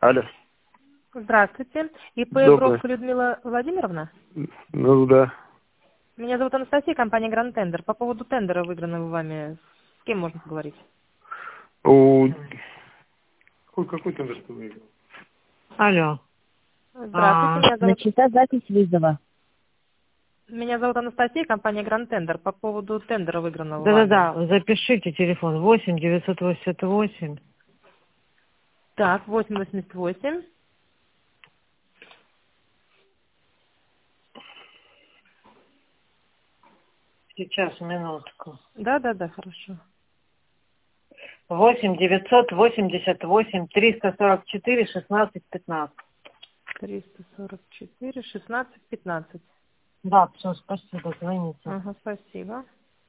Алло. Здравствуйте. ИП Доброе. Бровка Людмила Владимировна. Ну да. Меня зовут Анастасия, компания Гранд Тендер. По поводу тендера, выигранного вами, с кем можно поговорить? Какой тендер ты выиграл? Алло. Здравствуйте, Начата запись вызова. меня зовут Анастасия, компания Гранд Тендер. По поводу тендера, выигранного вами. Да-да-да, запишите телефон 8 988. Так, 888. Сейчас, минутку. Да, хорошо. 8 988 344 16 15. 344 16 15. Да, все, спасибо, звоните. Ага, спасибо.